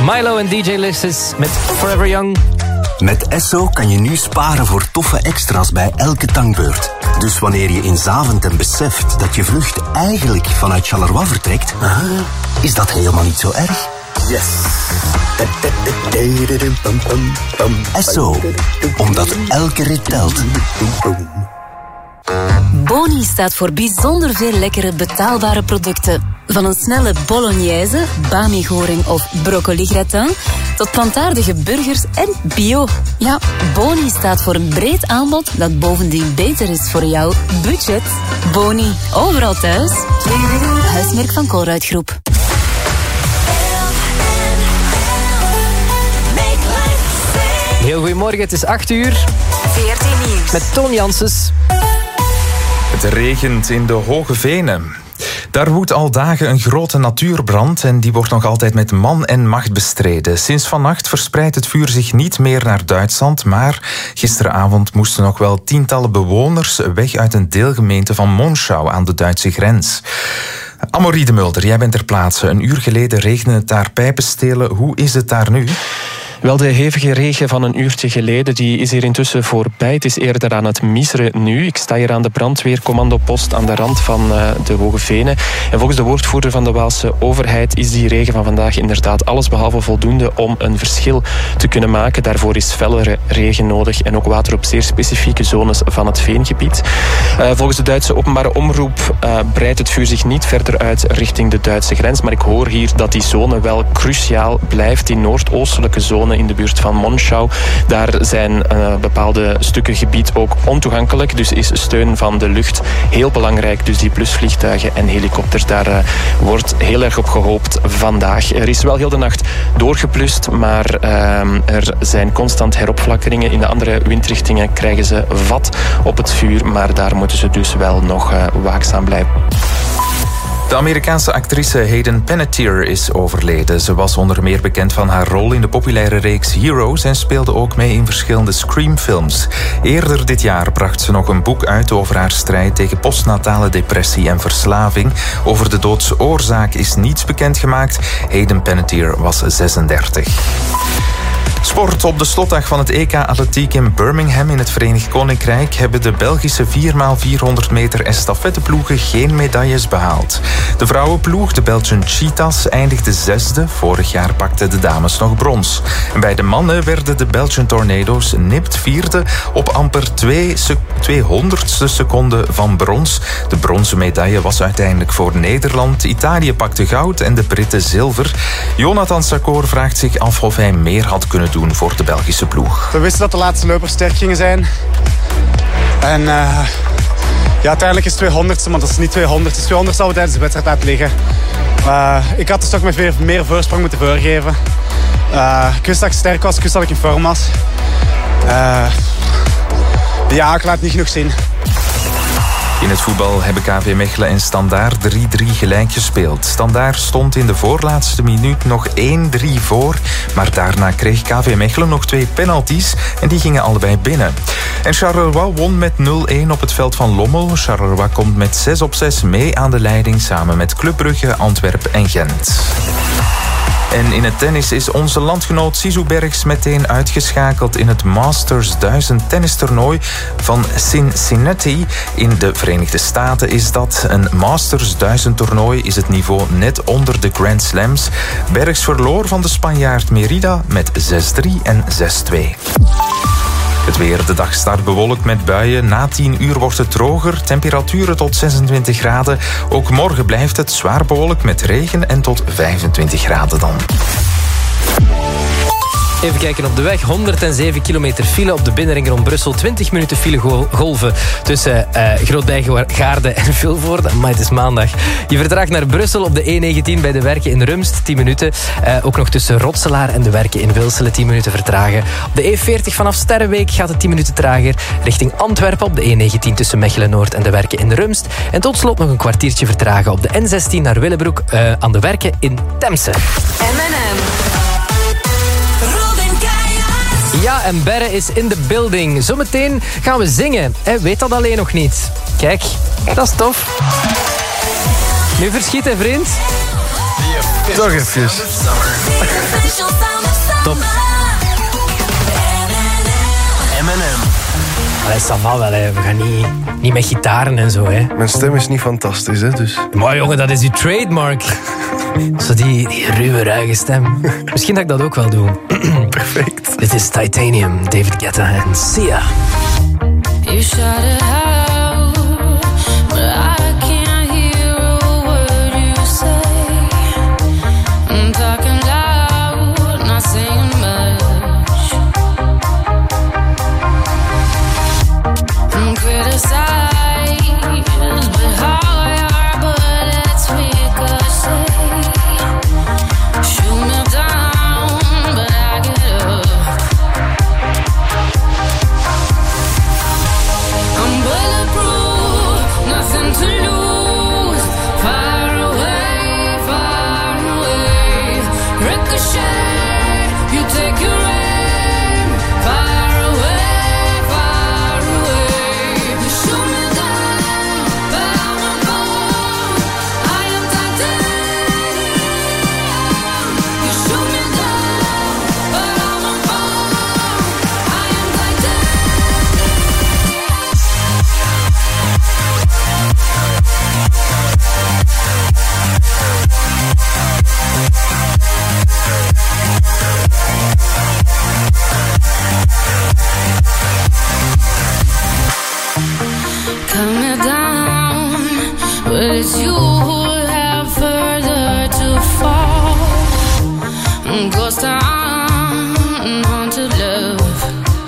Milo en DJ Lisses met Forever Young. Met Esso kan je nu sparen voor toffe extra's bij elke tankbeurt. Dus wanneer je in Zaventem beseft dat je vlucht eigenlijk vanuit Charleroi vertrekt, is dat helemaal niet zo erg. Yes. Esso, omdat elke rit telt. Boni staat voor bijzonder veel lekkere betaalbare producten. Van een snelle bolognese, bami-goring of broccoli-gratin tot plantaardige burgers en bio. Ja, Boni staat voor een breed aanbod dat bovendien beter is voor jouw budget. Boni, overal thuis. Huismerk van Colruyt Groep. Heel goedemorgen, het is 8 uur. 14 nieuws. Met Toon Janssens. Het regent in de Hoge Venen. Daar woedt al dagen een grote natuurbrand en die wordt nog altijd met man en macht bestreden. Sinds vannacht verspreidt het vuur zich niet meer naar Duitsland, maar gisteravond moesten nog wel tientallen bewoners weg uit een deelgemeente van Monschau aan de Duitse grens. Amaury de Mulder, jij bent ter plaatse. Een uur geleden regende het daar pijpenstelen. Hoe is het daar nu? Wel, de hevige regen van een uurtje geleden die is hier intussen voorbij. Het is eerder aan het miseren nu. Ik sta hier aan de brandweercommandopost aan de rand van de Hoge Venen. En volgens de woordvoerder van de Waalse overheid is die regen van vandaag inderdaad allesbehalve voldoende om een verschil te kunnen maken. Daarvoor is fellere regen nodig en ook water op zeer specifieke zones van het veengebied. Volgens de Duitse openbare omroep breidt het vuur zich niet verder uit richting de Duitse grens. Maar ik hoor hier dat die zone wel cruciaal blijft. Die noordoostelijke zone in de buurt van Monschau. Daar zijn bepaalde stukken gebied ook ontoegankelijk. Dus is steun van de lucht heel belangrijk. Dus die plusvliegtuigen en helikopters, daar wordt heel erg op gehoopt vandaag. Er is wel heel de nacht doorgeplust, maar er zijn constant heropflakkeringen. In de andere windrichtingen krijgen ze vat op het vuur, maar daar moeten ze dus wel nog waakzaam blijven. De Amerikaanse actrice Hayden Panettiere is overleden. Ze was onder meer bekend van haar rol in de populaire reeks Heroes en speelde ook mee in verschillende Scream-films. Eerder dit jaar bracht ze nog een boek uit over haar strijd tegen postnatale depressie en verslaving. Over de doodsoorzaak is niets bekendgemaakt. Hayden Panettiere was 36. Sport. Op de slotdag van het EK Atletiek in Birmingham in het Verenigd Koninkrijk hebben de Belgische 4x400 meter estafetteploegen geen medailles behaald. De vrouwenploeg, de Belgian Cheetahs, eindigde 6e. Vorig jaar pakten de dames nog brons. En bij de mannen werden de Belgian Tornado's nipt 4e op amper 200ste seconde van brons. De bronzen medaille was uiteindelijk voor Nederland. Italië pakte goud en de Britten zilver. Jonathan Sakor vraagt zich af of hij meer had kunnen doen voor de Belgische ploeg. We wisten dat de laatste lopers sterk gingen zijn. En uiteindelijk is 200ste, maar dat is niet 200. Dus 200 zou we tijdens de wedstrijd laten liggen. Ik had dus toch met meer voorsprong moeten voorgeven. Ik wist dat ik sterk was, ik wist dat ik in vorm was. Ik laat niet genoeg zien. In het voetbal hebben KV Mechelen en Standaard 3-3 gelijk gespeeld. Standaard stond in de voorlaatste minuut nog 1-3 voor. Maar daarna kreeg KV Mechelen nog 2 penalties en die gingen allebei binnen. En Charleroi won met 0-1 op het veld van Lommel. Charleroi komt met 6-6 mee aan de leiding samen met Club Brugge, Antwerpen en Gent. En in het tennis is onze landgenoot Sisu Bergs meteen uitgeschakeld in het Masters 1000 tennistoernooi van Cincinnati. In de Verenigde Staten is dat. Een Masters 1000 toernooi is het niveau net onder de Grand Slams. Bergs verloor van de Spanjaard Merida met 6-3 en 6-2. Het weer. De dag start bewolkt met buien. Na 10 uur wordt het droger. Temperaturen tot 26 graden. Ook morgen blijft het zwaar bewolkt met regen en tot 25 graden dan. Even kijken op de weg. 107 kilometer file op de binnenring rond Brussel. 20 minuten file golven tussen Groot-Bijgaarde en Vilvoorde. Maar het is maandag. Je vertraagt naar Brussel op de E19 bij de Werken in Rumst. 10 minuten. Ook nog tussen Rotselaar en de Werken in Wilselen. 10 minuten vertragen. Op de E40 vanaf Sterrenbeek gaat het 10 minuten trager. Richting Antwerpen op de E19 tussen Mechelen-Noord en de Werken in Rumst. En tot slot nog een kwartiertje vertragen op de N16 naar Willebroek aan de Werken in Temse. Ja, en Berre is in de building. Zometeen gaan we zingen. Weet dat alleen nog niet. Kijk, dat is tof. Nu verschieten, vriend. Toch even. Top. M&M. Allee, ça va wel, hè. We gaan niet met gitaren en zo, hè. Mijn stem is niet fantastisch, hè, dus... Maar jongen, dat is uw trademark. Zo die ruwe, ruige stem. Misschien dat ik dat ook wel doe. Perfect. Dit is Titanium, David Guetta en Sia. You shut it out, but I can't hear a word you say. I'm talking loud, not saying much. I'm criticized, but how your bullets ricochet. Shoot me down, but I get up. I'm bulletproof, nothing to lose. Far away, ricochet. You take your aim. Far away, you shoot me down, but I won't fall. I am titanium. You shoot me down, but I won't fall. I am titanium. Cut me down, but it's you who have further to fall. Ghost town, haunted love.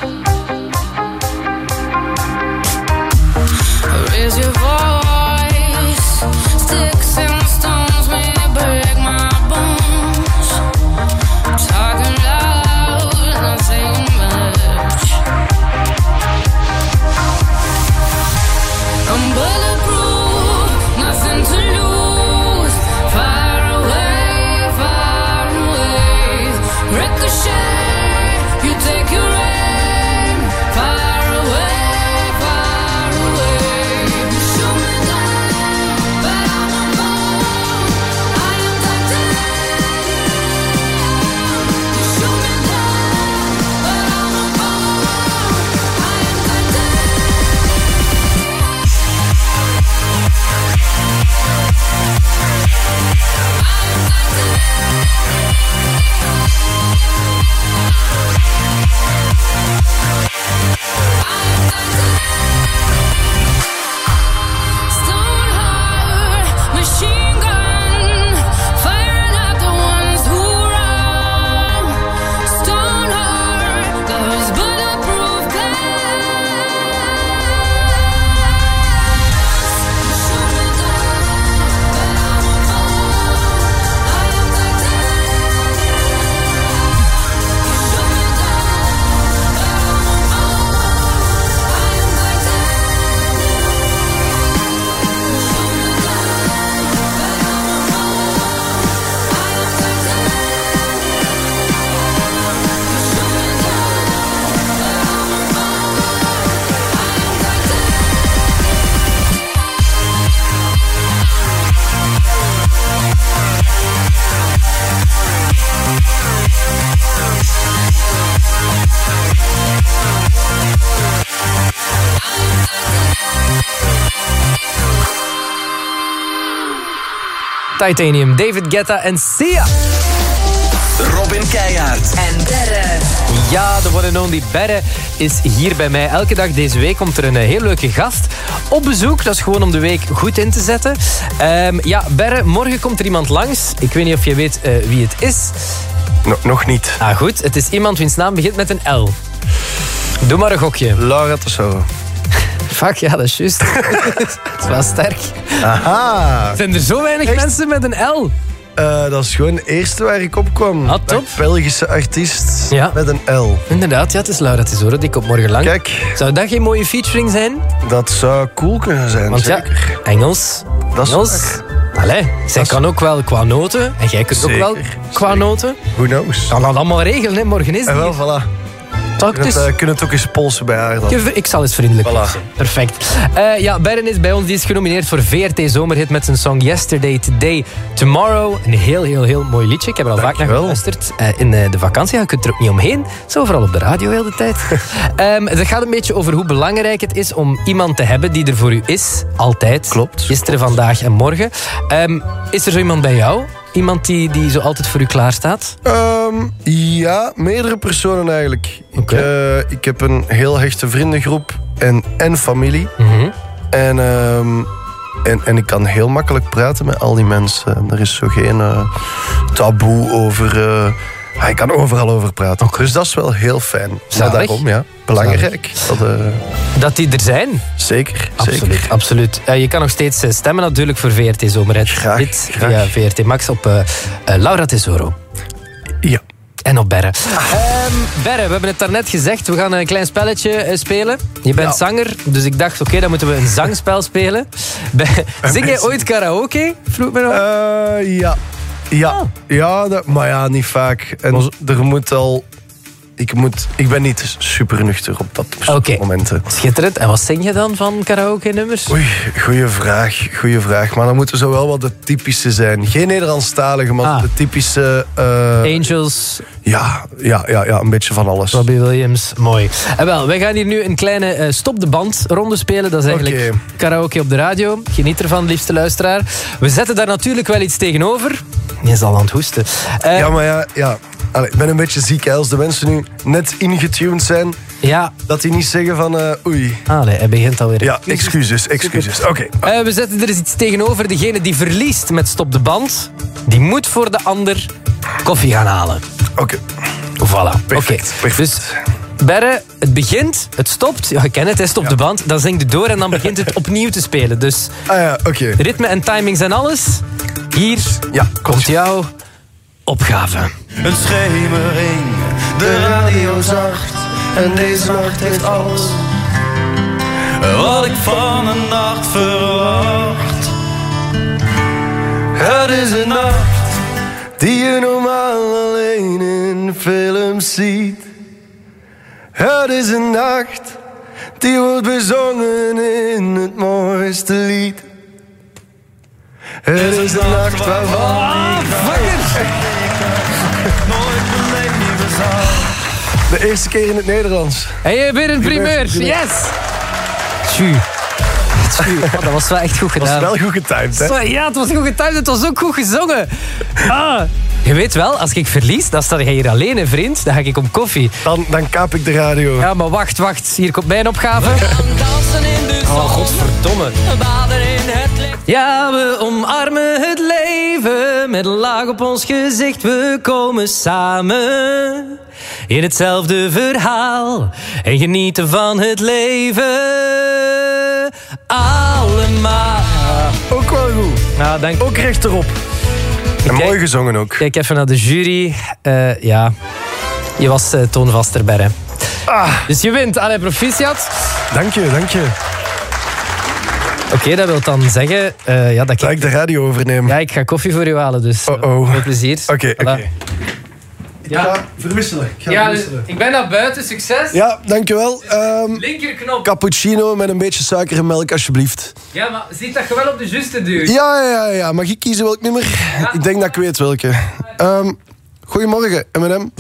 Raise your voice, sticks and stones may break my bones. Talking loud, not saying much. I'm bulletproof, nothing to lose. Far away, ricochet. You take your aim. Far away, you shoot me down, but I won't fall. I am titanium. You shoot me down, but I won't fall. I am Stoneheart, machine gun, firing at the ones who run. Stoneheart, those bulletproof glass. Shoot me down, but I won't fall. I am titanium. Shoot me down, but I won't fall. I am Titanium, David Guetta en Sia. Robin Keijaard. En Berre. Ja, de one and only Berre is hier bij mij. Elke dag deze week komt er een heel leuke gast op bezoek. Dat is gewoon om de week goed in te zetten. Ja, Berre, morgen komt er iemand langs. Ik weet niet of je weet wie het is. Nog niet. Ah, goed. Het is iemand wiens naam begint met een L. Doe maar een gokje. Laura Tessaro. Fuck, ja, dat is juist. Dat is wel sterk. Aha. Zijn er zo weinig mensen met een L? Dat is gewoon het eerste waar ik op kwam. Ah, top. Belgische artiest Ja. met een L. Inderdaad, ja, het is Laura Tesoro. Die komt morgen lang. Kijk, Zou dat geen mooie featuring zijn? dat zou cool kunnen zijn, Want zeker. ja, Engels. Dat is Engels. Allee, zij kan ook wel qua noten. En jij kunt ook wel Zeker, qua zeker. noten. Who knows? Kan dat allemaal regelen, hè? Morgen is En die. wel, voilà. Kunnen het ook eens polsen bij haar dan? Ik zal eens vriendelijk Voilà. zijn. Perfect. Berren is bij ons. Die is genomineerd voor VRT Zomerhit met zijn song Yesterday, Today, Tomorrow. Een heel mooi liedje. Ik heb er al vaak naar geluisterd. In de vakantie, je kunt er ook niet omheen. Het is overal op de radio heel de tijd. Het gaat een beetje over hoe belangrijk het is om iemand te hebben die er voor u is. Altijd. Klopt. Gisteren, vandaag en morgen. Is er zo iemand bij jou? Iemand die zo altijd voor u klaar staat? Ja, meerdere personen eigenlijk. Oké. Ik heb een heel hechte vriendengroep en familie. En ik kan heel makkelijk praten met al die mensen. Er is zo geen taboe over... ik kan overal over praten. Dus dat is wel heel fijn. Zalig. Maar daarom, ja, belangrijk. Dat die er zijn? Zeker. Absoluut. Je kan nog steeds stemmen natuurlijk voor VRT Zomerhit. Graag. Via VRT Max op Laura Tesoro. Ja. En op Berre. Berre, we hebben het daarnet gezegd. We gaan een klein spelletje spelen. Je bent zanger, dus ik dacht, oké, dan moeten we een zangspel spelen. Zing jij ooit karaoke? Vroeg me nog. Maar ja, niet vaak. En er moet al... Ik ben niet super nuchter op dat soort momenten. Schitterend. En wat zing je dan van karaoke-nummers? Oei, goeie vraag. Maar dan moeten zo wel wat de typische zijn. Geen Nederlandstalige, maar de typische... Angels. Ja, een beetje van alles. Robbie Williams, mooi. Wij gaan hier nu een kleine stop de band ronde spelen. Dat is eigenlijk karaoke op de radio. Geniet ervan, liefste luisteraar. We zetten daar natuurlijk wel iets tegenover. Je is al aan het hoesten. Allee, ik ben een beetje ziek, hè. Als de mensen nu net ingetuned zijn... Ja. Dat die niet zeggen van oei. Nee, hij begint alweer. Ja, excuses. Oké. We zetten er eens iets tegenover. Degene die verliest met stop de band, die moet voor de ander koffie gaan halen. Oké. Voilà. Perfect. Dus Berre, het begint, het stopt. Ja, je kent het, hij stopt de band. Dan zingt het door en dan begint het opnieuw te spelen. Dus ritme en timing zijn alles. Hier komt jouw opgave. Een schemering, de radio zacht. En deze nacht heeft alles wat ik van een nacht verwacht. Het is een nacht die je normaal alleen in films ziet. Het is een nacht die wordt bezongen in het mooiste lied. Het is de nacht waarvan nooit mijn leven zag. De eerste keer in het Nederlands. En je bent een primeur. Yes! Tju. Dat was wel echt goed gedaan. Dat was wel goed getimed, hè? Ja, het was goed getimed. Het was ook goed gezongen. Je weet wel, als ik verlies, dan sta je hier alleen, hè, vriend. Dan ga ik om koffie. Dan kaap ik de radio. Ja, maar wacht. Hier komt mijn opgave. Godverdomme. Ja, we omarmen het leven met een laag op ons gezicht. We komen samen in hetzelfde verhaal en genieten van het leven. Allemaal. Ook wel goed. Nou, dank. Ook rechterop. En mooi gezongen ook. Kijk even naar de jury. Je was toonvaster, Berre. Dus je wint. Allee, proficiat. Dank je. Oké, dat wil dan zeggen... dat ik de radio overneem. Ja, ik ga koffie voor u halen, dus veel plezier. Oké. Ik ga verwisselen. Ik ben naar buiten, succes. Ja, dankjewel. Linkerknop. Cappuccino met een beetje suiker en melk, alsjeblieft. Ja, maar ziet dat je wel op de juiste duurt? Ja. Mag ik kiezen welk nummer? Ja. Ik denk dat ik weet welke. Goedemorgen, M&M.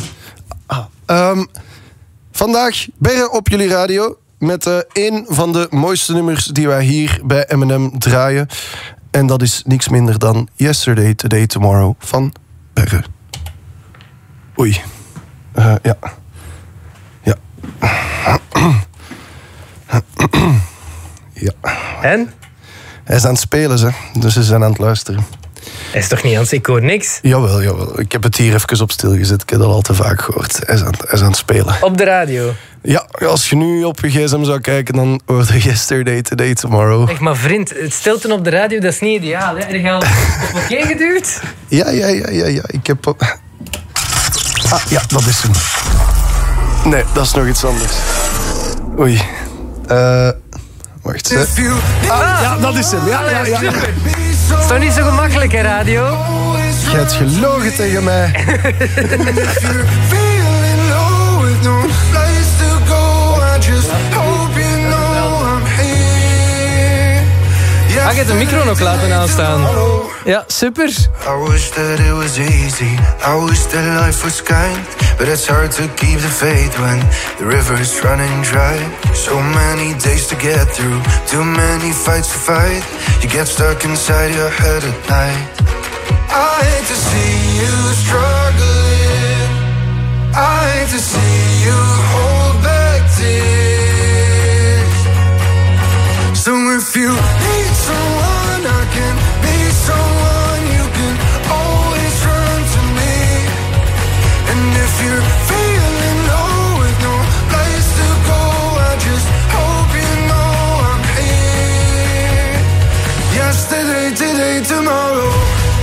Vandaag Berre op jullie radio met een van de mooiste nummers die wij hier bij M&M draaien. En dat is niks minder dan Yesterday, Today, Tomorrow van Berre. Oei. Ja. Ja. En? Hij is aan het spelen, ze. Dus ze zijn aan het luisteren. Hij is toch niet aan het... Ik hoor niks. Jawel. Ik heb het hier even op stilgezet. Ik heb dat al te vaak gehoord. Hij is aan het spelen. Op de radio? Ja, als je nu op je gsm zou kijken, dan hoor je Yesterday, Today, Tomorrow. Echt, maar vriend, het stilte op de radio, dat is niet ideaal. Hè? Heb je al op oké geduwd? Ja. Ik heb... ja, dat is hem. Nee, dat is nog iets anders. Oei. Wacht, hè. Ja, dat is hem. Ja. Is toch niet zo gemakkelijk, hè, radio? Je hebt gelogen tegen mij. je hebt de micro nog laten aanstaan. Ja, super. I wish that it was easy. I wish that life was kind. But it's hard to keep the faith when the river is running dry. So many days to get through, too many fights to fight. You get stuck inside your head at night. I hate to see you struggling. I hate to see you hold back tears. So if you need someone, I can be someone. You can always run to me. And if you're feeling low with no place to go, I just hope you know I'm here. Yesterday, today, tomorrow.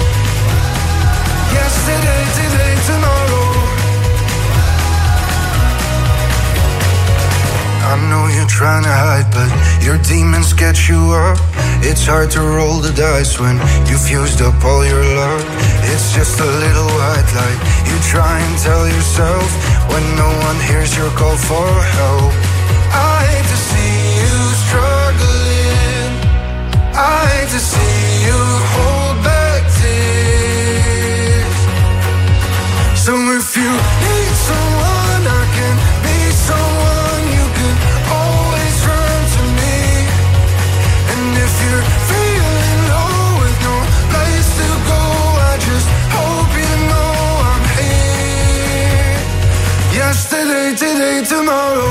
Yesterday, today, tomorrow. I know you're trying to hide, but your demons get you up. It's hard to roll the dice when you've used up all your love. It's just a little white light you try and tell yourself when no one hears your call for help. I hate to see you struggling. I hate to see you hold back tears. So if you need someone, I can be someone. You can always run to me. And if you're feeling low with no place to go, I just hope you know I'm here. Yesterday, today, tomorrow.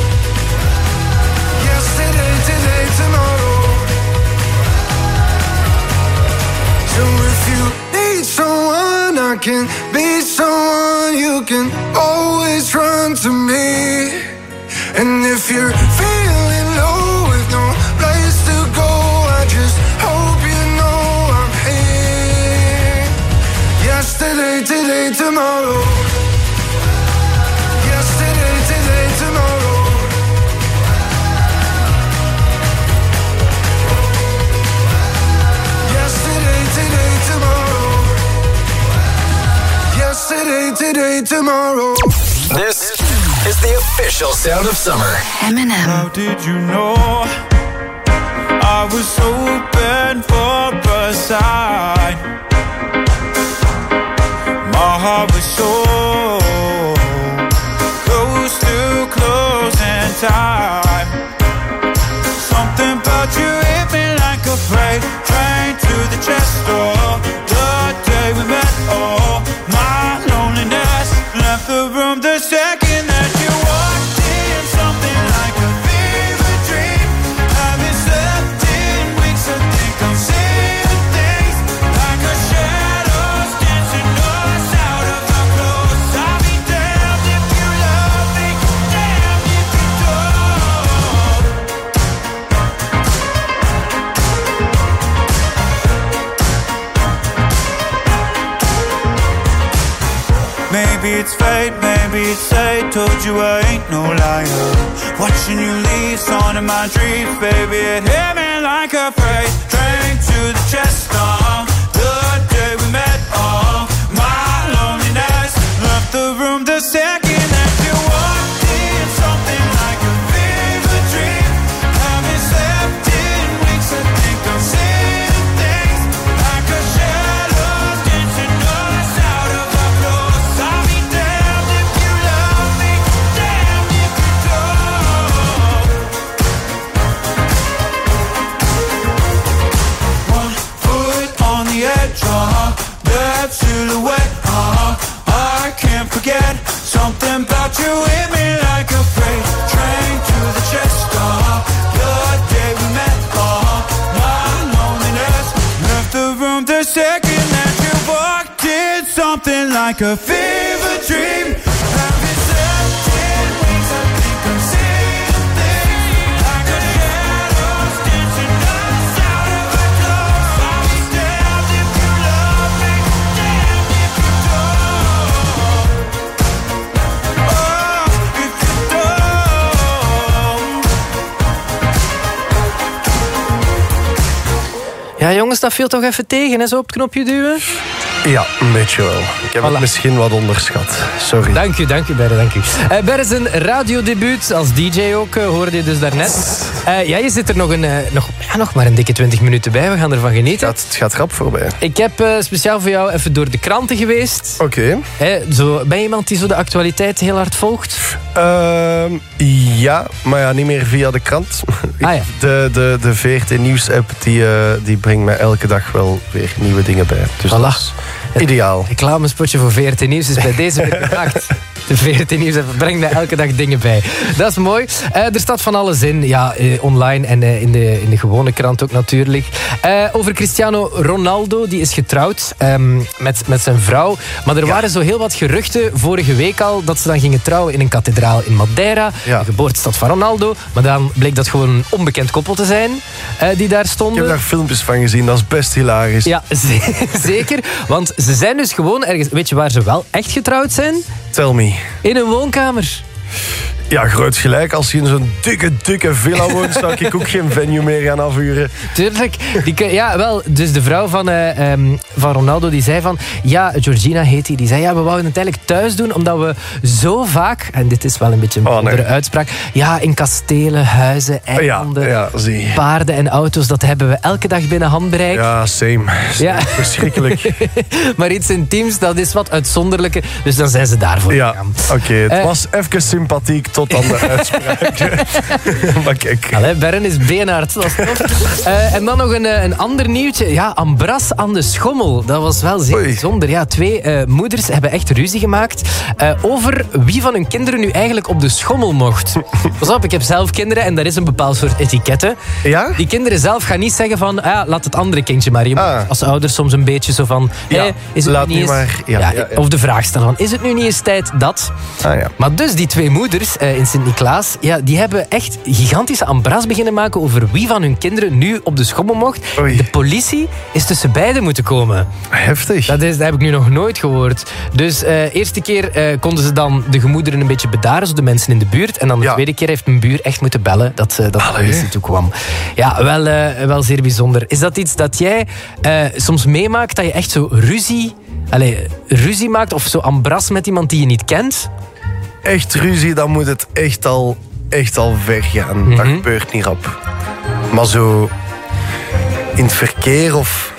Yesterday, today, tomorrow. So if you need someone, I can be someone. You can always run to me. And if you're feeling low with no place to go, I just hope you know I'm here. Yesterday, today, tomorrow. Yesterday, today, tomorrow. Yesterday, today, tomorrow. Yesterday, today, tomorrow. This is the official sound of summer. M&M. How did you know I was open for a sign? My heart was so close to closing time. Something about you hit me like a freight train to the chest door. The day we met, oh, my loneliness left the room the second that you walked in. Something like a fever dream. Haven't slept in weeks. I think I'm seeing things like a shadows dancing us out of our clothes. I'll be damned if you love me, damned if you don't. Maybe it's fate, maybe it's fate. Told you I ain't no liar. Watching you leave, on in my dreams, baby. It hit me like a freight train to the chest. The day we met, my loneliness left the room the second that you walked in. Something like a fever dream. Haven't slept in weeks. I think I'm seeing things like a shadows dancing us out of our clothes. I'll be damned if you love me, damned if you don't. One foot on the edge, that silhouette, I can't forget. Something about you hit me like a freight train to the chest. The day we met, my loneliness left the room the second that you walked in. Something like a fever dream. Haven't slept in weeks. I think I'm seeing things like a shadows dancing us out of our clothes. I'll be damned if you love me, damned if you don't. Oh, if you don't. Ja, jongens, dat viel toch even tegen, hè? Zo op het knopje duwen. Ja, een beetje wel. Ik heb het misschien wat onderschat. Sorry. Dank u, Berre, dank u. Berre, zijn radiodebuut als DJ ook, hoorde je dus daarnet. Ja, je zit er nog maar een dikke 20 minuten bij. We gaan ervan genieten. Het gaat rap voorbij. Ik heb speciaal voor jou even door de kranten geweest. Oké. Ben je iemand die zo de actualiteit heel hard volgt? Ja, maar ja, niet meer via de krant. Ah, ja. De VRT Nieuws-app die brengt mij elke dag wel weer nieuwe dingen bij. Dus dat is ideaal. Reclamespotje voor VRT Nieuws is bij deze weer gemaakt. De VRT Nieuws brengt mij elke dag dingen bij. Dat is mooi. Er staat van alles in. Ja, online en in de gewone krant ook natuurlijk. Over Cristiano Ronaldo. Die is getrouwd met zijn vrouw. Maar er waren zo heel wat geruchten vorige week al dat ze dan gingen trouwen in een kathedraal in Madeira. Ja. De geboortestad van Ronaldo. Maar dan bleek dat gewoon een onbekend koppel te zijn die daar stonden. Ik heb daar filmpjes van gezien. Dat is best hilarisch. Ja, zeker. Want ze zijn dus gewoon ergens... Weet je waar ze wel echt getrouwd zijn? Tell me. In een woonkamer. Ja, groot gelijk. Als je in zo'n dikke villa woont, zou ik ook geen venue meer gaan afhuren. Tuurlijk. Ja, wel. Dus de vrouw van Ronaldo, die zei van... Ja, Georgina heet die. Die zei, ja, we wouden het eigenlijk thuis doen, omdat we zo vaak... En dit is wel een beetje een andere uitspraak. Ja, in kastelen, huizen, eilanden, paarden en auto's, dat hebben we elke dag binnen handbereik. Ja, same. Ja. Verschrikkelijk. Maar iets intiems, dat is wat uitzonderlijke. Dus dan zijn ze daarvoor gegaan. Oké. Het was even sympathiek tot aan de uitspraak. Maar kijk. Allee, Bern is beenhard, dat is tof. En dan nog een ander nieuwtje. Ja, Ambras aan de schommel. Dat was wel zeer bijzonder. Ja, 2 moeders hebben echt ruzie gemaakt over wie van hun kinderen nu eigenlijk op de schommel mocht. Pas op, ik heb zelf kinderen en daar is een bepaald soort etiketten. Ja? Die kinderen zelf gaan niet zeggen van, laat het andere kindje maar. Je moet als ouders soms een beetje zo van, is het laat nu niet eens... maar. Of de vraag stellen van, is het nu niet eens tijd dat? Maar dus die 2 moeders in Sint-Niklaas, die hebben echt gigantische ambras beginnen maken over wie van hun kinderen nu op de schommel mocht. De politie is tussen beiden moeten komen. Heftig. Dat heb ik nu nog nooit gehoord. Dus eerste keer konden ze dan de gemoederen een beetje bedaren, zo de mensen in de buurt. En dan de tweede keer heeft een buur echt moeten bellen dat de politie toe kwam. Ja, wel zeer bijzonder. Is dat iets dat jij soms meemaakt, dat je echt zo ruzie maakt of zo ambras met iemand die je niet kent? Echt ruzie, dan moet het echt al ver gaan. Dat gebeurt niet rap. Maar zo in het verkeer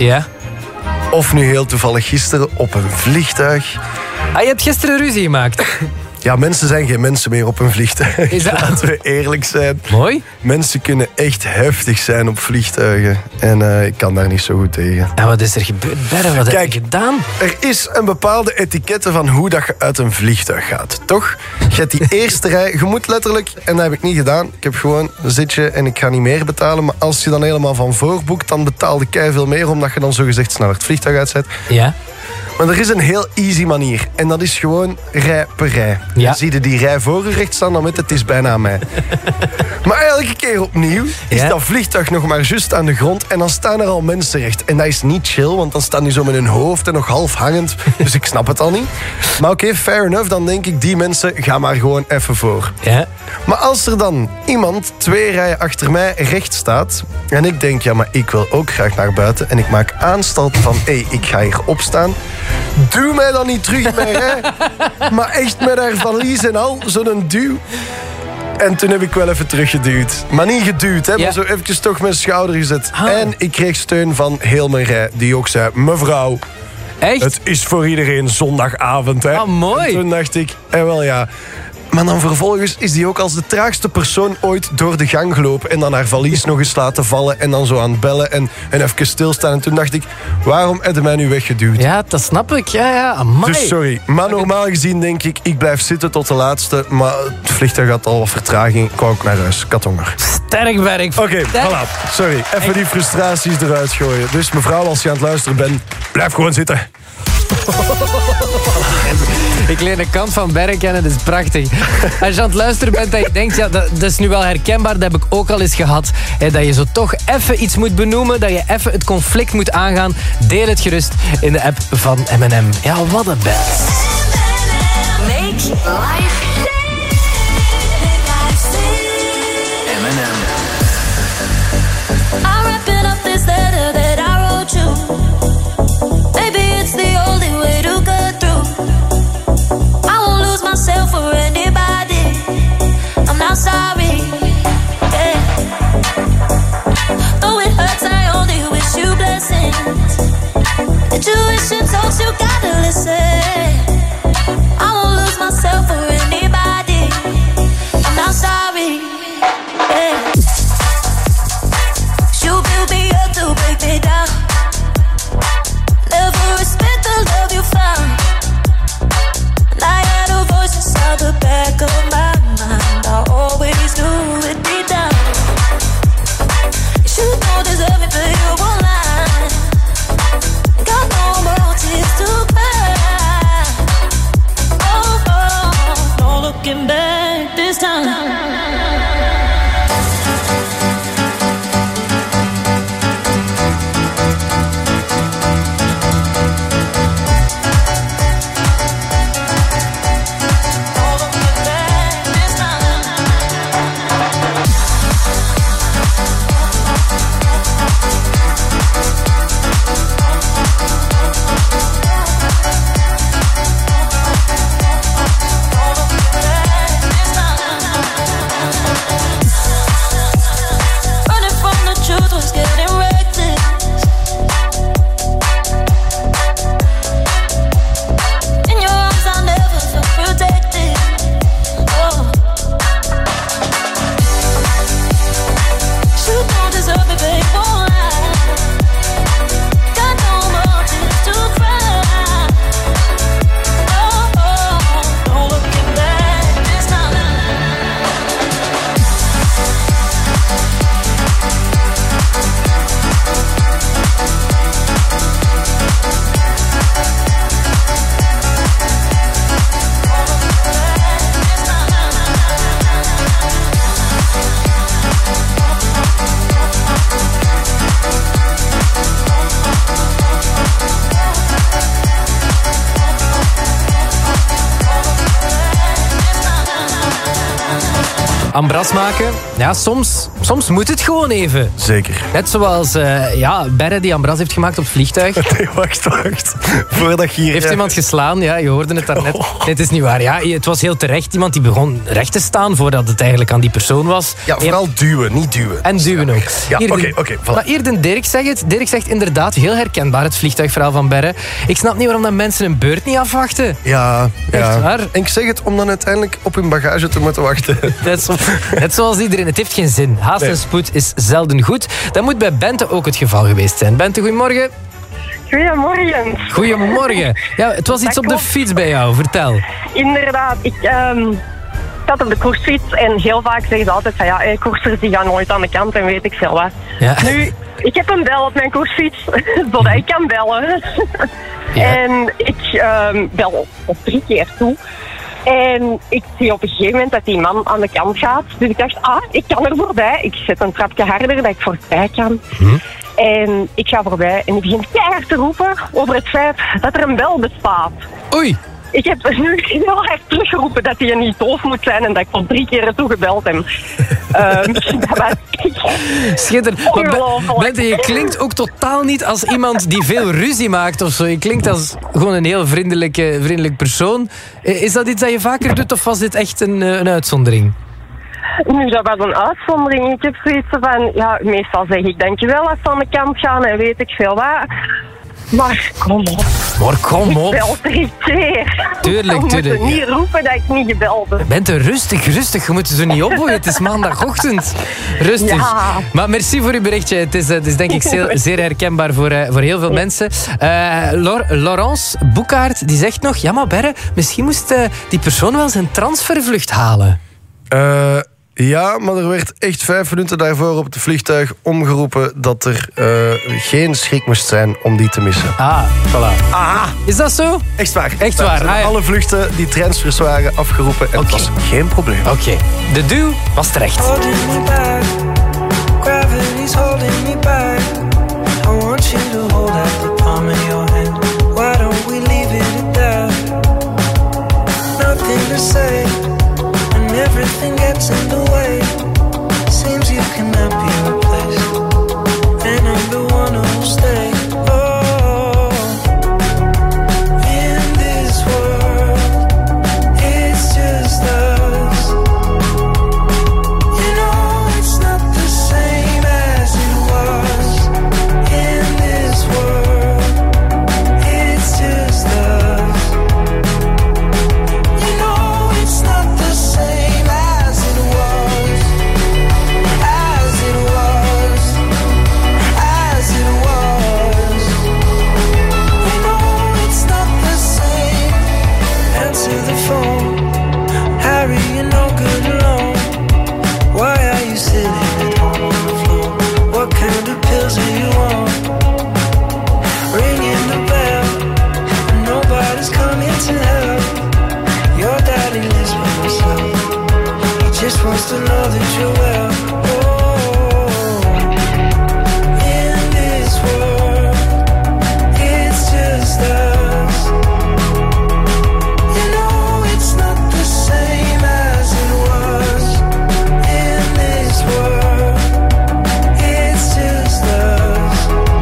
of nu heel toevallig gisteren op een vliegtuig. Je hebt gisteren ruzie gemaakt. Ja, mensen zijn geen mensen meer op een vliegtuig. Laten we eerlijk zijn. Mooi. Mensen kunnen echt heftig zijn op vliegtuigen. En ik kan daar niet zo goed tegen. En wat is er gebeurd, Berre? Wat heb je gedaan? Er is een bepaalde etikette van hoe dat je uit een vliegtuig gaat. Toch? Je hebt die eerste rij. Je moet letterlijk, en dat heb ik niet gedaan. Ik heb gewoon een zitje en ik ga niet meer betalen. Maar als je dan helemaal van voor boekt, dan betaal je keiveel meer. Omdat je dan zogezegd sneller het vliegtuig uitzet. Ja. Maar er is een heel easy manier. En dat is gewoon rij per rij. Ja. Zie je die rij voor je recht staan, dan weet het is bijna aan mij. Maar elke keer opnieuw is dat vliegtuig nog maar juist aan de grond. En dan staan er al mensen recht. En dat is niet chill, want dan staan die zo met hun hoofd en nog half hangend. Dus ik snap het al niet. Maar oké, fair enough. Dan denk ik, die mensen, ga maar gewoon even voor. Ja. Maar als er dan iemand 2 rijen achter mij recht staat... en ik denk, ja, maar ik wil ook graag naar buiten... en ik maak aanstalten van, ik ga hier opstaan... Duw mij dan niet terug in mijn rij. Maar echt met haar valies en al, zo'n duw. En toen heb ik wel even teruggeduwd. Maar niet geduwd, hè, maar zo eventjes toch mijn schouder gezet. En ik kreeg steun van heel mijn rij, die ook zei... Mevrouw, echt? Het is voor iedereen zondagavond, hè. Mooi. En toen dacht ik, wel ja... Maar dan vervolgens is die ook als de traagste persoon ooit door de gang gelopen... en dan haar valies nog eens laten vallen en dan zo aan het bellen en even stilstaan. En toen dacht ik, waarom heb je mij nu weggeduwd? Ja, dat snap ik. Ja, amai. Dus sorry. Maar normaal gezien denk ik blijf zitten tot de laatste. Maar het vliegtuig had al wat vertraging. Ik wou ook naar huis. Ik had honger. Sterk werk. Oké, voilà. Sorry. Even die frustraties eruit gooien. Dus mevrouw, als je aan het luisteren bent, blijf gewoon zitten. Ik leer de kant van Berre kennen, dat is prachtig. Als je aan het luisteren bent en je denkt, ja, dat is nu wel herkenbaar, dat heb ik ook al eens gehad. Dat je zo toch even iets moet benoemen, dat je even het conflict moet aangaan. Deel het gerust in de app van M&M. Ja, wat een best. Make life M&M. I'm wrapping up this letter that I wrote you. Maybe it's the old looking back this time. Ambras maken, ja, soms moet het gewoon even. Zeker. Net zoals Berre die ambras heeft gemaakt op het vliegtuig. Nee, wacht. Voordat je hier... Heeft iemand geslaan? Ja, je hoorde het daarnet. Nee, het is niet waar. Ja, het was heel terecht. Iemand die begon recht te staan voordat het eigenlijk aan die persoon was. Ja, vooral duwen, niet duwen. En duwen ook. Ja, oké. Maar eerder Dirk zegt het. Dirk zegt inderdaad heel herkenbaar het vliegtuigverhaal van Berre. Ik snap niet waarom dat mensen een beurt niet afwachten. Ja. Echt waar? En ik zeg het om dan uiteindelijk op hun bagage te moeten wachten. Net zoals iedereen. Het heeft geen zin. Haast en spoed is zelden goed. Dat moet bij Bente ook het geval geweest zijn. Bente, goedemorgen. Goedemorgen. Ja, het was iets op de fiets bij jou. Vertel. Inderdaad. Ik zat op de koersfiets en heel vaak zeggen ze altijd van koersers die gaan nooit aan de kant en weet ik veel wat. Ja. Nu, ik heb een bel op mijn koersfiets, zodat ik kan bellen. Ja. En ik bel op 3 keer toe. En ik zie op een gegeven moment dat die man aan de kant gaat. Dus ik dacht, ik kan er voorbij. Ik zet een trapje harder dat ik voorbij kan. En ik ga voorbij en ik begin keihard te roepen over het feit dat er een bel bestaat. Oei. Ik heb nu heel hard teruggeroepen dat hij niet doof moet zijn en dat ik tot 3 keer toegebeld heb. Dat was schitterend. ongelooflijk. Bente, je klinkt ook totaal niet als iemand die veel ruzie maakt of zo. Je klinkt als gewoon een heel vriendelijk persoon. Is dat iets dat je vaker doet of was dit echt een uitzondering? Nu, dat was een uitzondering. Ik heb zoiets van, meestal zeg ik dankjewel als ze aan de kant gaan en weet ik veel wat. Maar kom op. Ik bel 3 keer. Tuurlijk. Je moet niet roepen dat ik niet gebeld heb. Bente, rustig. Je moet ze niet opboeien. Het is maandagochtend. Rustig. Ja. Maar merci voor uw berichtje. Het is denk ik zeer herkenbaar voor heel veel mensen. Laurence Boekaert die zegt nog... Ja, maar Berre, misschien moest die persoon wel zijn transfervlucht halen. Ja, maar er werd echt 5 minuten daarvoor op het vliegtuig omgeroepen dat er geen schrik moest zijn om die te missen. Voilà. Aha. Is dat zo? Echt waar. Echt waar. Alle vluchten die transfers waren afgeroepen en het was geen probleem. Oké. De duw was terecht. Holding me back, gravity's holding me back. I want you to hold out the palm of your hand. Why don't we leave it at that? Nothing to say, and everything gets in the way. Seems you cannot be replaced, and I'm the one who'll stay. Oh, in this world, it's just us. You know it's not the same as it was. In this world, it's just us. You know it's not the same as it was. just wants to know that you're well. In this world, it's just us. You know it's not the same as it was. In this world, it's just us.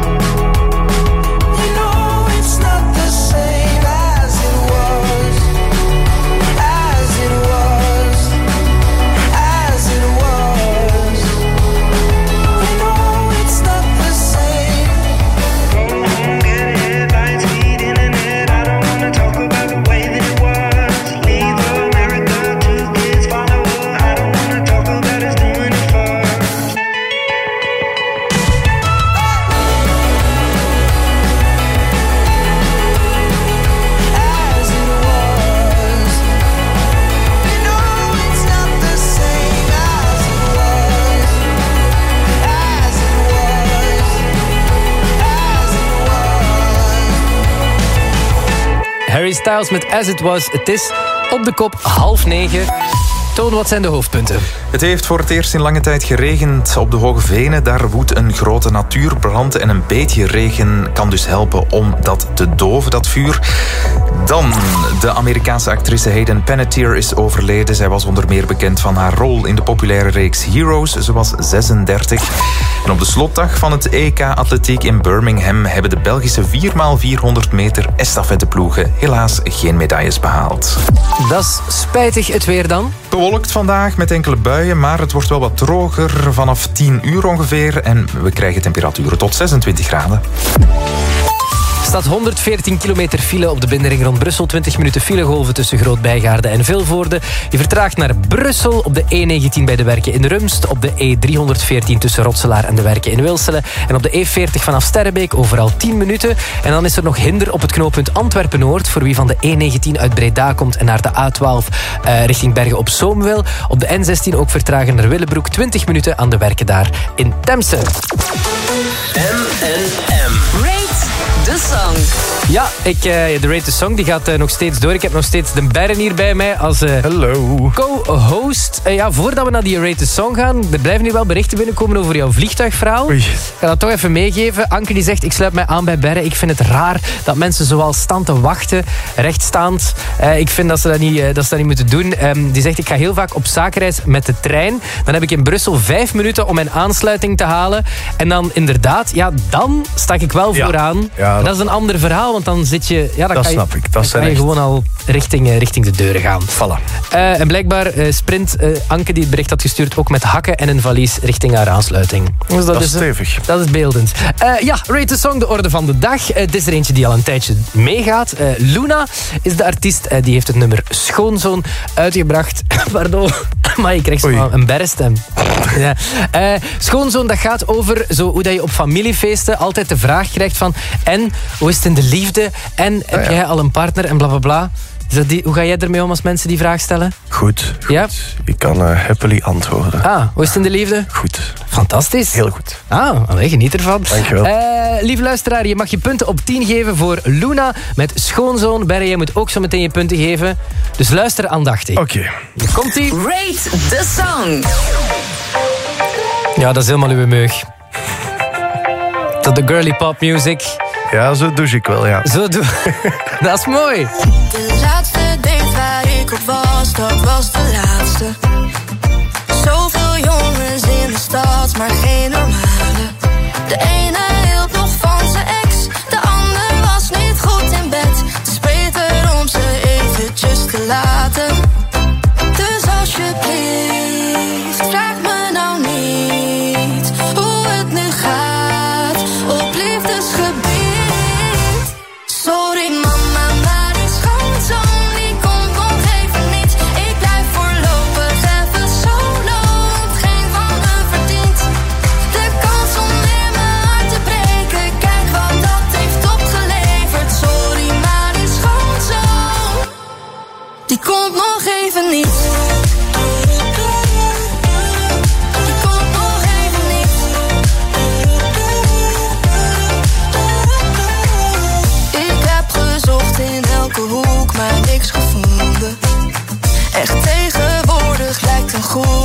You know it's not the same as it was. As it was. As it was. You know it's not the same. Get headlines, feed internet. I don't wanna talk about the way that it was. Leave America, 2 kids follow her. I don't wanna talk about us doing it first. As it was. You know it's not the same as it was. As it was. As it was. Harry Styles met As It Was. Het is op de kop 8:30. Toon, wat zijn de hoofdpunten? Het heeft voor het eerst in lange tijd geregend op de Hoge Venen. Daar woedt een grote natuurbrand en een beetje regen kan dus helpen om dat te doven, dat vuur. Dan, de Amerikaanse actrice Hayden Panettiere is overleden. Zij was onder meer bekend van haar rol in de populaire reeks Heroes. Ze was 36. En op de slotdag van het EK Atletiek in Birmingham hebben de Belgische 4x400 meter estafetteploegen helaas geen medailles behaald. Dat is spijtig. Het weer dan? Bewolkt vandaag met enkele buien, maar het wordt wel wat droger vanaf 10 uur ongeveer. En we krijgen temperaturen tot 26 graden. Er staat 114 kilometer file op de binnenring rond Brussel. 20 minuten filegolven tussen Groot-Bijgaarde en Vilvoorde. Je vertraagt naar Brussel op de E19 bij de Werken in Rumst. Op de E314 tussen Rotselaar en de Werken in Wilselen. En op de E40 vanaf Sterrebeek overal 10 minuten. En dan is er nog hinder op het knooppunt Antwerpen-Noord. Voor wie van de E19 uit Breda komt en naar de A12 richting Bergen op Zoom wil. Op de N16 ook vertragen naar Willebroek. 20 minuten aan de Werken daar in Temse. Rate the Song. Ja, de Rate the Song die gaat nog steeds door. Ik heb nog steeds de Berren hier bij mij als co-host. Voordat we naar die Rate the Song gaan, er blijven hier wel berichten binnenkomen over jouw vliegtuigverhaal. Oei. Ik ga dat toch even meegeven. Anke die zegt, ik sluit mij aan bij Berren. Ik vind het raar dat mensen zoals staan te wachten, rechtstaand. Ik vind dat ze dat niet moeten doen. Die zegt, ik ga heel vaak op zakenreis met de trein. Dan heb ik in Brussel 5 minuten om mijn aansluiting te halen. En dan inderdaad, dan sta ik wel vooraan. Ja, dat is een ander verhaal, want dan zit je... Ja, dat snap ik. Dan kan je gewoon al richting de deuren gaan. Voilà. En blijkbaar sprint Anke die het bericht had gestuurd ook met hakken en een valies richting haar aansluiting. Dus dat is stevig. Dat is beeldend. Rate the Song, de orde van de dag. Het is er eentje die al een tijdje meegaat. Luna is de artiest. Die heeft het nummer Schoonzoon uitgebracht. Pardon. Maar je krijgt zo een berrestem. Ja. Schoonzoon, dat gaat over hoe dat je op familiefeesten altijd de vraag krijgt van en, hoe is het in de liefde? En, heb jij al een partner? En blablabla. Hoe ga jij ermee om als mensen die vraag stellen? Goed. Ja? Ik kan happily antwoorden. Hoe is het in de liefde? Goed. Fantastisch. Heel goed. Geniet ervan. Dankjewel. Lieve luisteraar, je mag je punten op 10 geven voor Luna met Schoonzoon. Berre, jij moet ook zo meteen je punten geven. Dus luister aandachtig. Oké. Komt-ie. Rate the Song. Ja, dat is helemaal uw meug. Tot de girly pop music. Ja, zo douche ik wel, ja. Dat is mooi. De laatste date waar ik op was, dat was de laatste. Zoveel jongens in de stad, maar geen normale. De ene hield nog van zijn ex, de ander was niet goed in bed. Het is beter om ze eventjes te laten. Dus alsjeblieft, vraag me nou niet hoe het nu gaat op liefdesgebied. Sorry mama, maar die schoonzoon die komt nog even niet. Ik blijf voorlopig even solo, want geen van me verdient de kans om in mijn hart te breken. Kijk wat dat heeft opgeleverd. Sorry, maar die schoonzoon die komt nog even niet. Die komt nog even niet. Ik heb gezocht in elke hoek, maar niks gevonden. Echt tegenwoordig lijkt een goed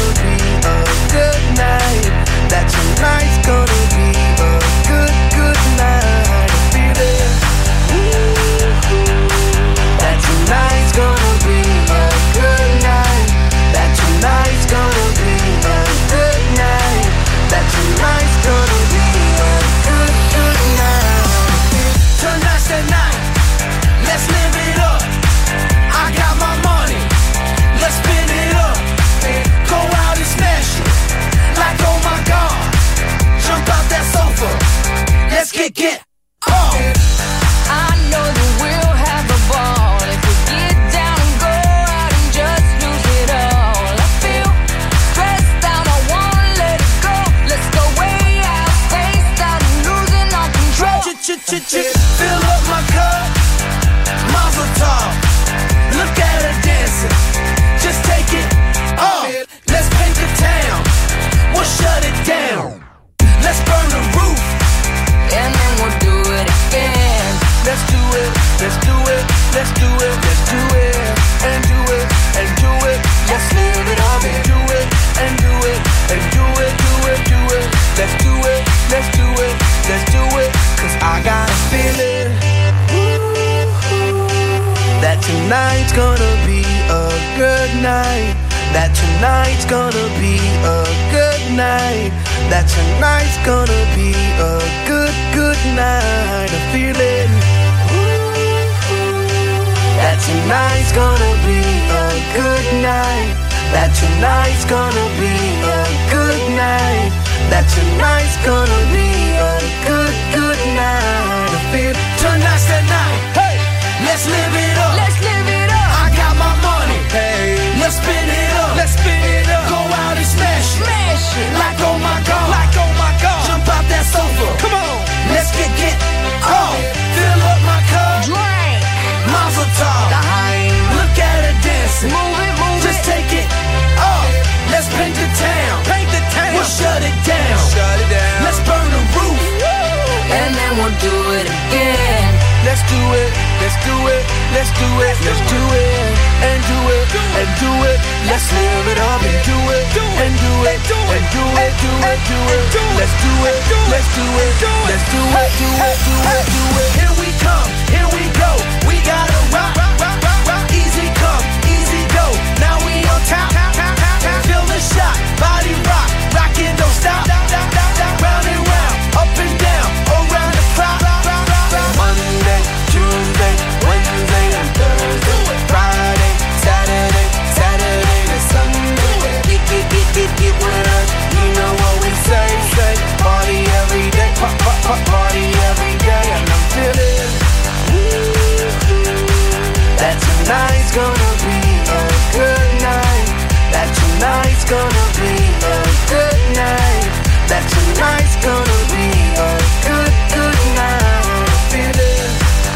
good night. That tonight's gonna be a good night. That tonight's gonna be a good, good night. I'm feeling. That tonight's gonna be a good night. That tonight's gonna be a good night. That tonight's gonna be a good, good night. I feel tonight's the night. Hey, let's live it up. Let's live it up. I got my money. Hey, let's spin it up. Let's spin it up. Go out and smash it. Smash it. Like oh my god. Like oh my god. Jump out that sofa. Come on. Let's get off. Fill up my cup. Drink. Mazel tov. Look at her dancing. Move it, move it. Just take it off. Let's paint the town. Paint the town. We'll shut it down. Shut it down. Let's burn the roof. And then we'll do it again. Let's do it. Let's do it. Let's do it. Let's do it. And do it. And do it. Let's live it up and do it. And do it. And do it. Do it. Do it. Let's do it. Let's do it. Let's do it. Do it. Do it. Do it. Here we come. Here we go. We gotta rock. Easy come. Easy go. Now we on top. Feel the shot. Body rock. Rockin', don't stop. Round and round. Up and down. Around the clock. Monday, Tuesday, Wednesday, and Thursday. Friday, Saturday, Saturday to Sunday. Get with us. You know what we say. Party every day. Party every day. And I'm feeling that tonight's gonna be a good night. That tonight's gonna be a good night. That tonight's gonna be a good, good night. I'm feeling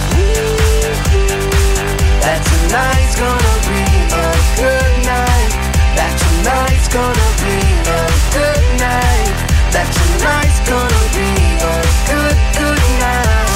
that tonight's gonna be a good night. That tonight's gonna be a good night. That tonight's gonna be a good, good night.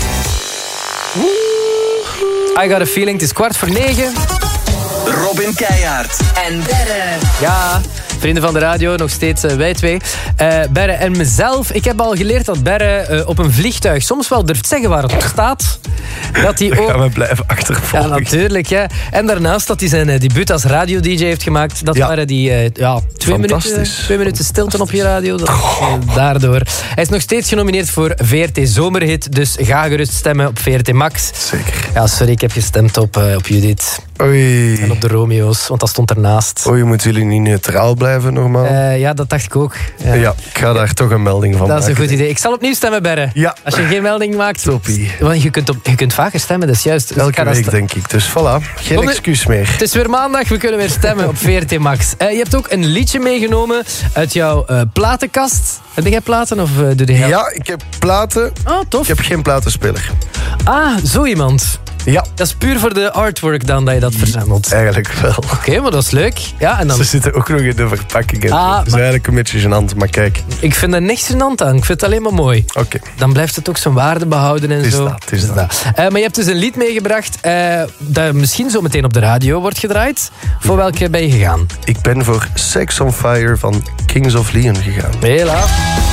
I got a feeling, het is 8:45. Robin Keijaard. En Berre. Ja, vrienden van de radio, nog steeds wij twee. Berre en mezelf. Ik heb al geleerd dat Berre op een vliegtuig soms wel durft zeggen waar het op staat. Dat hij ook... gaan we blijven achtervolgen. Ja, natuurlijk. Ja. En daarnaast dat hij zijn debuut als radio-dj heeft gemaakt. Dat waren die 2 minuten stilte op je radio. Dat, daardoor. Hij is nog steeds genomineerd voor VRT Zomerhit. Dus ga gerust stemmen op VRT Max. Zeker. Ja, sorry, ik heb gestemd op Judith. Oei. En op de Romeo's, want dat stond ernaast. Oei, moeten jullie niet neutraal blijven normaal? Ja, dat dacht ik ook. Ja, ik ga daar toch een melding van maken. Dat is een goed idee. Ik zal opnieuw stemmen, Berre. Ja. Als je geen melding maakt. Toppie. Want je kunt vaker stemmen, dat is juist. Dus elke week, denk ik. Dus voilà, geen excuus meer. Het is weer maandag, we kunnen weer stemmen op VRT Max. Je hebt ook een liedje meegenomen uit jouw platenkast. Heb jij platen of doe je... Ja, ik heb platen. Oh, tof. Ik heb geen platenspeler. Ah, zo iemand. Ja. Dat is puur voor de artwork dan dat je dat verzamelt. Eigenlijk wel. Oké, maar dat is leuk. Ja, en dan... Ze zitten ook nog in de verpakkingen. Dat is eigenlijk een beetje gênant, maar kijk. Ik vind er niks gênant aan. Ik vind het alleen maar mooi. Oké. Dan blijft het ook zijn waarde behouden en zo. Het is dat. Maar je hebt dus een lied meegebracht dat misschien zo meteen op de radio wordt gedraaid. Voor welke ben je gegaan? Ik ben voor Sex on Fire van Kings of Leon gegaan. Hela.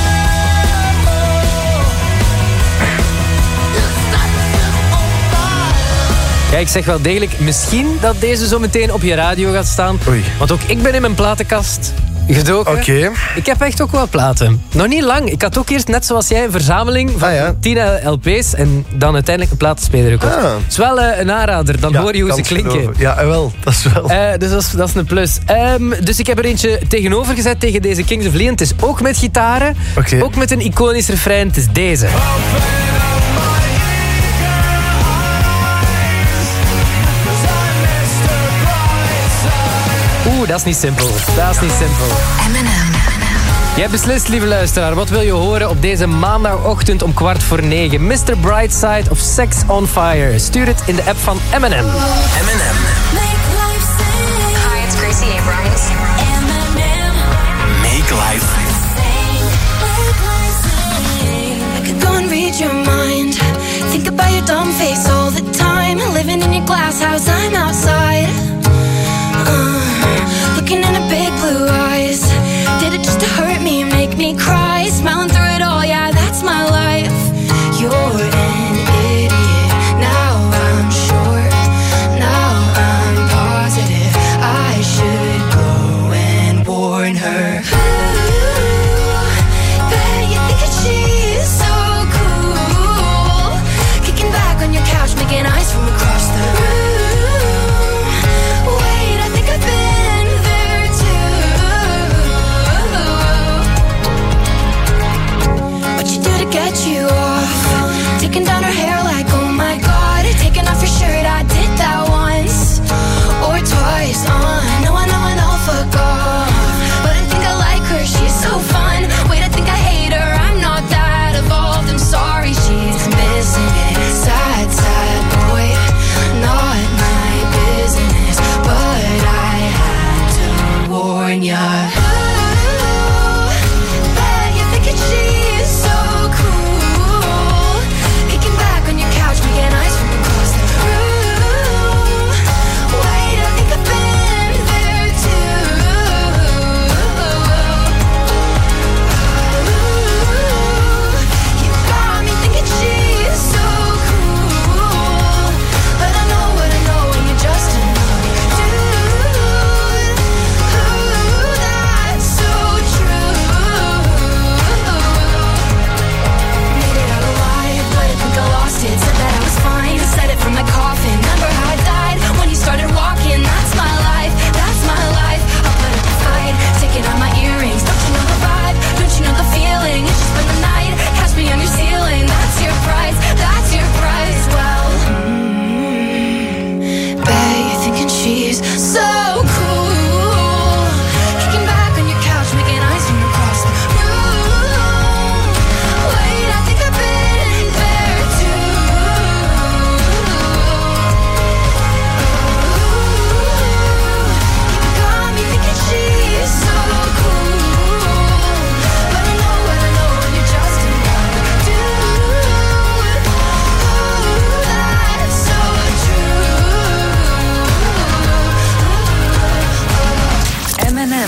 Ja, ik zeg wel degelijk, misschien dat deze zo meteen op je radio gaat staan. Oei. Want ook ik ben in mijn platenkast gedoken. Oké. Ik heb echt ook wel platen. Nog niet lang. Ik had ook eerst, net zoals jij, een verzameling van 10 LP's en dan uiteindelijk een platenspeler gekocht. Het is wel een aanrader, dan hoor je hoe ze klinken. Geloven. Ja, wel. Dat is wel. Dus dat is een plus. Dus ik heb er eentje tegenover gezet tegen deze Kings of Leon. Het is ook met gitaren, ook met een iconisch refrein. Het is deze. Dat is niet simpel. Dat is niet simpel. Jij beslist, lieve luisteraar. Wat wil je horen op deze maandagochtend om 8:45? Mr. Brightside of Sex on Fire? Stuur het in de app van M&M. Hi, it's Gracie Abrams. Make life. I could go and read your mind. Think about your dumb face all the time. Living in your glass house, I'm outside. Looking in the big blue eyes. Did it just to hurt me, make me cry? Smiling through it all, yeah, that's my life. You're an idiot. Now I'm sure. Now I'm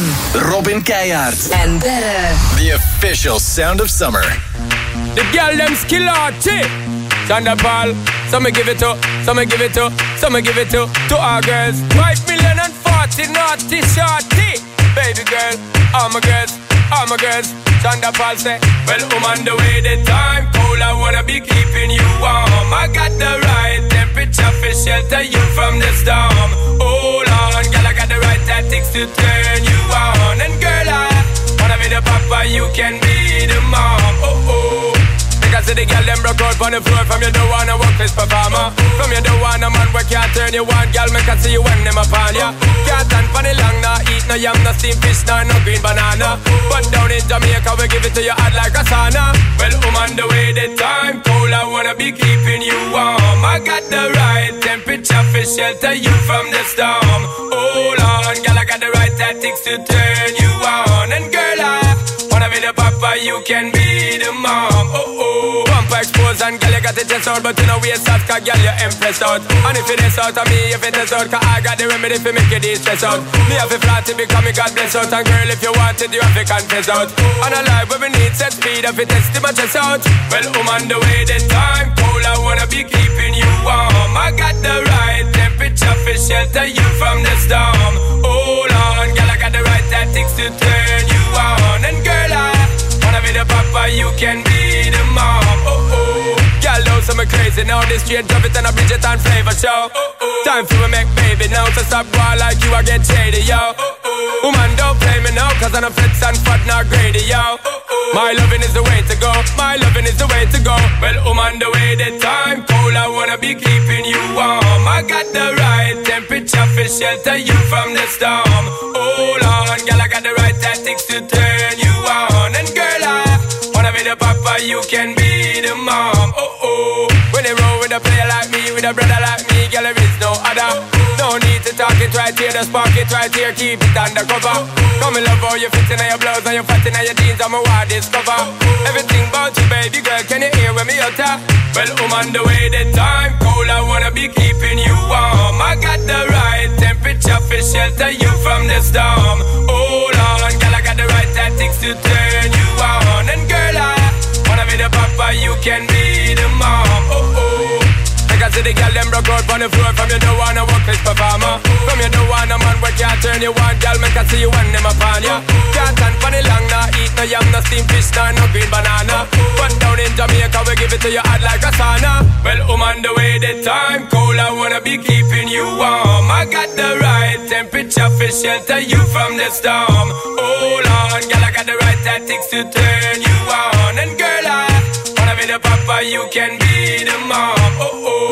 Robin Keijaard. En Berre. The official sound of summer. The girl them skill out, Chanda Paul, some give it to, some give it to, some give it to our girls. 5,040,000 naughty shorty. Baby girl, all my girls, all my girls. Chanda Paul say, well, I'm on the way, the time cold, I wanna be keeping you warm. I got the right temperature for shelter you from the storm. Hold on, girl, I got the right tactics to turn you on. And girl, I wanna be the papa, you can be the mom. Oh, oh. Because the girl them broke out on the floor. From you don't wanna work this performer. From you don't wanna man where can't turn you on. Girl, make I see you when them upon ya. Can't stand for the long, nah eat no yam, no steamed fish, nah no green banana. But down in Jamaica we give it to you hot like a sauna. Well, I'm on the way, the time cold, I wanna be keeping you warm. I got the right temperature for shelter you from the storm. Hold on, girl, I got the right tactics to turn you on. And girl, I wanna be the papa, you can be the mom. Oh oh. Bumper expose and girl, you got the chest out, but you know we out, cause girl, you impressed out. And if it is out of me, if it is out, cause I got the remedy for make you de-stress out. Me have a flat to become me God bless out. And girl, if you want it, you have to confess out. And a life where we need set speed, if it is to my chest out. Well, I'm on the way, the time cold, I wanna be keeping you warm. I got the right temperature for shelter you from the storm. Hold on, girl, I got the right tactics to turn you on. And girl, I wanna be the papa, you can be the mom. Oh oh. Girl, those some crazy now. This straight drop it and a Bridget and flavor show. Time for me make baby now. So stop going like you, I get shady, yo. Woman, don't play me now, cause I'm a fits and fat, not greedy, yo. My loving is the way to go. My loving is the way to go. Well, I'm on the way, the time cold, I wanna be keeping you warm. I got the right temperature for shelter you from the storm. Hold on, girl, I got the right tactics to turn you on. And girl, I wanna be the papa, you can be the mom. Oh oh. When they roll with a player like me, with a brother like me, girl, there is no other. No need to talk it right here, the spark it right here, keep it undercover. Come and love how you fit in your blouse and you fat in your jeans, I'm a wild discover. Everything about you, baby girl, can you hear when me utter? Well, I'm on the way, the time cold, I wanna be keeping you warm. I got the right temperature for shelter you from the storm. Hold on, girl, I got the right tactics to turn you on. And girl, I wanna be the papa, you can be the mom. Oh oh. Like I see the girl them broke out on the floor. From you don't wanna work this performer. From you don't wanna man where can't turn you on. Girl, make I see you when them upon ya. Can't stand for the long, nah eat no yam, no steamed fish, nah no green banana. But down in Jamaica we give it to you hot like a sauna. Well, I'm on the way, the time cold, I wanna be keeping you warm. I got the right temperature for shelter you from the storm. Hold on, girl, I got the right tactics to turn you on. And girl, I wanna be the papa, you can be the mom. Oh oh.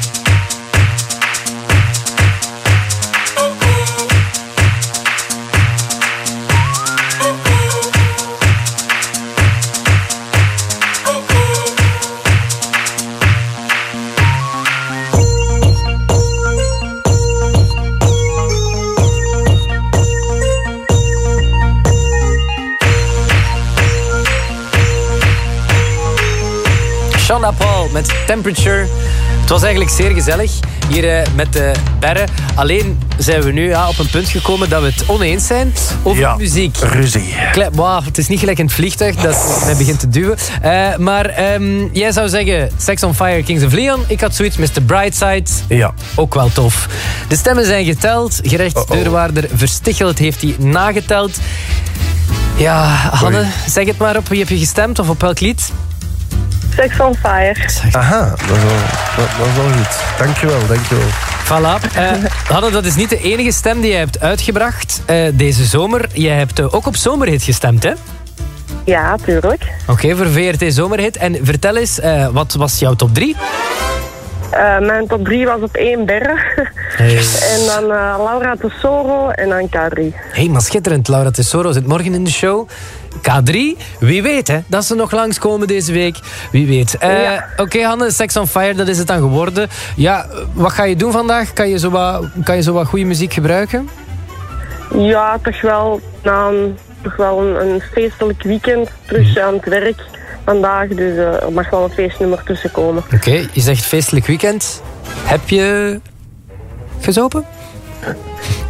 Chanda Paul met Temperature. Het was eigenlijk zeer gezellig hier met Berre. Alleen zijn we nu op een punt gekomen dat we het oneens zijn over muziek. Ruzie. Wow, het is niet gelijk in het vliegtuig dat mij begint te duwen. Maar jij zou zeggen Sex on Fire, Kings of Leon. Ik had zoiets, Mr. Brightside. Ja. Ook wel tof. De stemmen zijn geteld. Gerechtsdeurwaarder Versticheld heeft die nageteld. Ja, Hanne, zeg het maar op. Wie heb je gestemd of op welk lied? Sex on Fire. Aha, dat is wel goed. Dankjewel. Voilà. Hanne, dat is niet de enige stem die jij hebt uitgebracht deze zomer. Jij hebt ook op Zomerhit gestemd, hè? Ja, tuurlijk. Oké, voor VRT Zomerhit. En vertel eens, wat was jouw top 3? Mijn top 3 was op 1 Berre. Hey. En dan Laura Tesoro en dan K3. Hé, maar schitterend. Laura Tesoro zit morgen in de show. K3, wie weet hè, dat ze nog langskomen deze week. Wie weet. Oké, Hanne, Sex on Fire, dat is het dan geworden. Ja, wat ga je doen vandaag? Kan je zo wat goede muziek gebruiken? Ja, toch wel. Een feestelijk weekend. Terug aan het werk vandaag. Dus er mag wel een feestnummer tussen komen. Oké, je zegt feestelijk weekend. Heb je gezopen?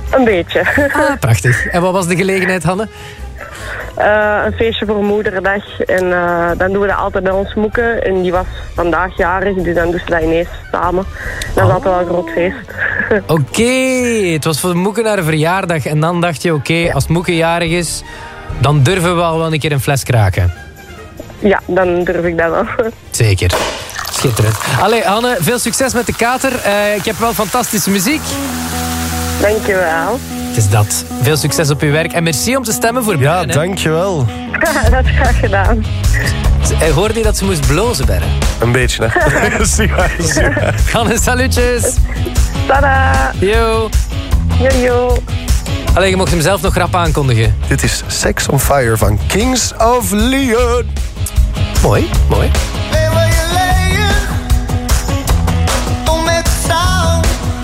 Een beetje. Ah, prachtig. En wat was de gelegenheid, Hanne? Een feestje voor moederdag. En dan doen we dat altijd bij ons moeken. En die was vandaag jarig, dus dan doen ze dat ineens samen. Dat is altijd wel een groot feest. Oké, het was voor de moeke naar een verjaardag. En dan dacht je, oké, als moeke jarig is, dan durven we al wel een keer een fles kraken. Ja, dan durf ik dat wel. Zeker. Schitterend. Allee, Hanne, veel succes met de kater. Ik heb wel fantastische muziek. Dankjewel. Het is dat. Veel succes op uw werk. En merci om te stemmen voor Ja, Berre. dankjewel. Dat is graag gedaan. Hoorde je dat ze moest blozen, Berre? Een beetje, hè. Zie je. Hanne, salutjes. Tada. Yo. Yo. Allee, je mocht hem zelf nog rap aankondigen. Dit is Sex on Fire van Kings of Leon. Mooi, mooi. Lay where you're laying. Don't make a sound.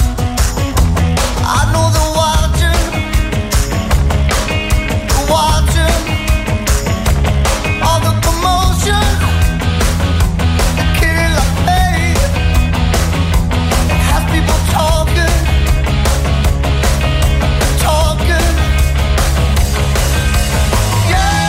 I know they're watching. They're watching. All the commotion. The killing like pain. It has people talking. Talking. Yeah.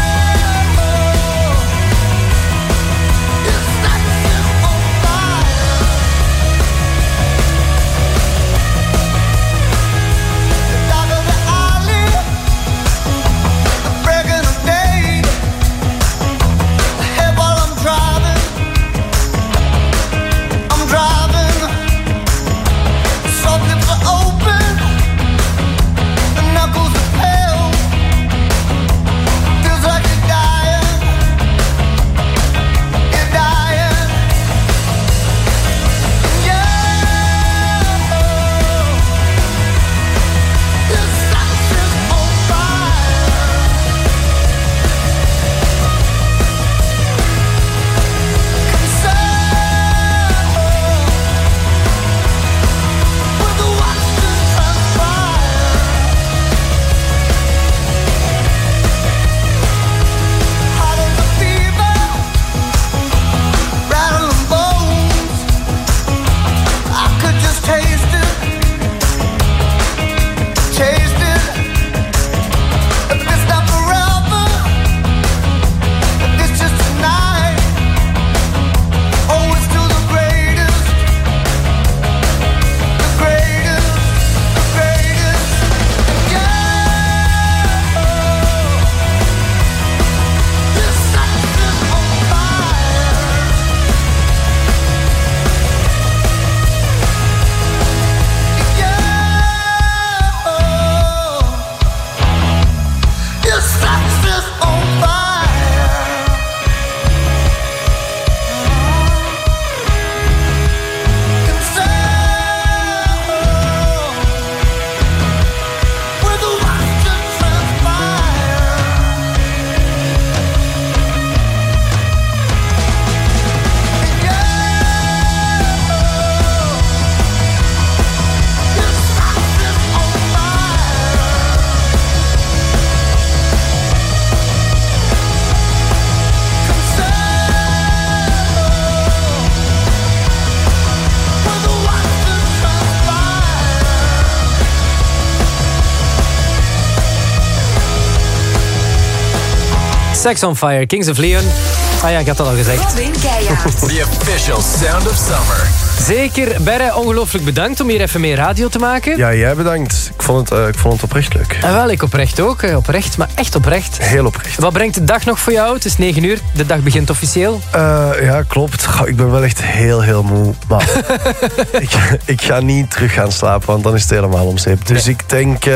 Sex on Fire, Kings of Leon. Ah ja, ik had dat al gezegd. The official sound of summer. Zeker. Berre, ongelooflijk bedankt om hier even mee radio te maken. Ja, jij bedankt. Ik vond het oprecht leuk. En wel, ik oprecht ook. Oprecht, maar echt oprecht. Heel oprecht. Wat brengt de dag nog voor jou? Het is 9:00. De dag begint officieel. Ja, klopt. Goh, ik ben wel echt heel moe. Maar ik ga niet terug gaan slapen, want dan is het helemaal om zeep. Dus ik denk...